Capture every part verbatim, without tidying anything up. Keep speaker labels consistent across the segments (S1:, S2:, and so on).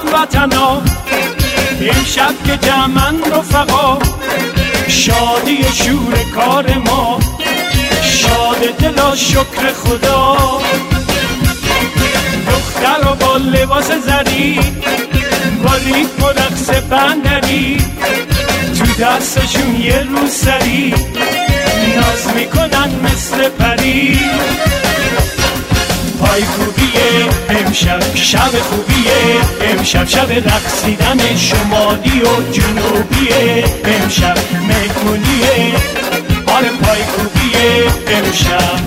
S1: هموطنا، امشب که جمعن رفقا، شادی شور کار ما، شاد دلا شکر خدا. دختر با لباس زری، با ریتم و رقص بندری، تو دستشون یه روسری، ناز میکنن مثل پری. پای خوبیه امشب شب خوبیه، امشب شب رقصیدن شمالی و جنوبیه، امشب مهمونیه، آره پای خوبیه امشب.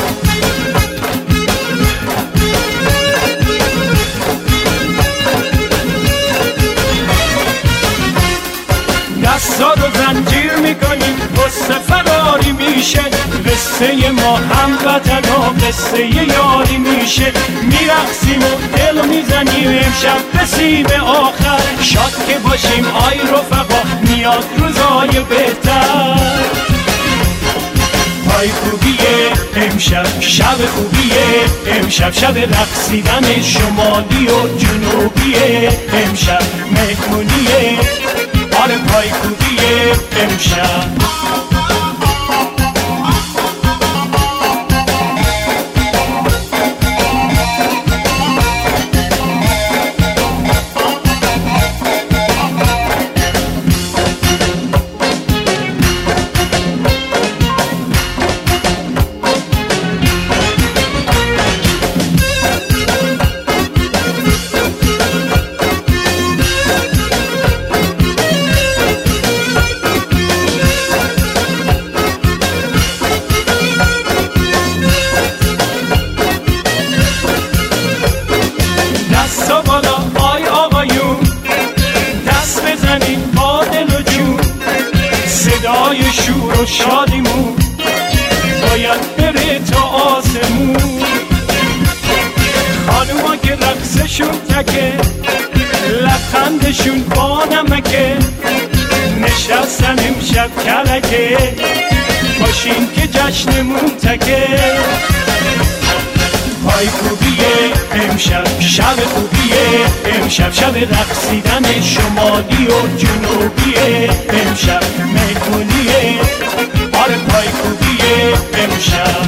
S1: دستا رو زنجیر میکنیم، قصه فراری میشه، قصه ما هموطنا، قصه یاری میشه. میرقصیم و دل میزنیم امشب به سیم آخر، شاد که باشیم آی رفقا، میاد روزای بهتر. پای خوبیه امشب شب خوبیه، امشب شب رقصیدن شمالی و جنوبیه، امشب مهمونیه، آره پای خوبیه امشب. صدای شور و شادیمون باید بره تا آسمون. خانوما که رقصشون تکه، لبخندشون با نمکه، نشستن امشب کلکه، باشین که جشنمون تکه. پای خوبیه امشب شب خوبیه، امشب شب رقصیدن شمالی و جنوبیه، امشب مهمونیه، آره پای خوبیه امشب.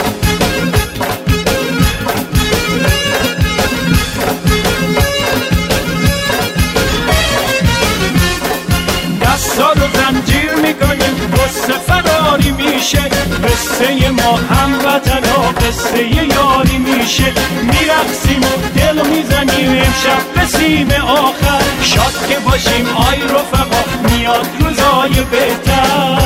S1: دستا رو زنجیر میکنیم، قصه فراری میشه، قصه ما هموطنا، قصه یاری میشه. میرقصیم و دل میزنیم امشب به سیم آخر، شاد که باشیم آی رفقا، میاد روزای بهتر.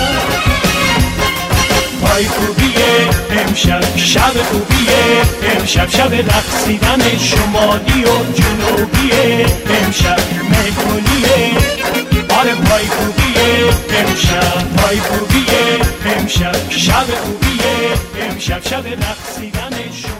S1: پای خوبیه امشب شب خوبیه، امشب شب رقصیدن شمالی و جنوبیه، امشب مهمونیه، آره پای خوبیه امشب. پای خوبیه امشب شب خوبیه، امشب شب رقصیدن شمالی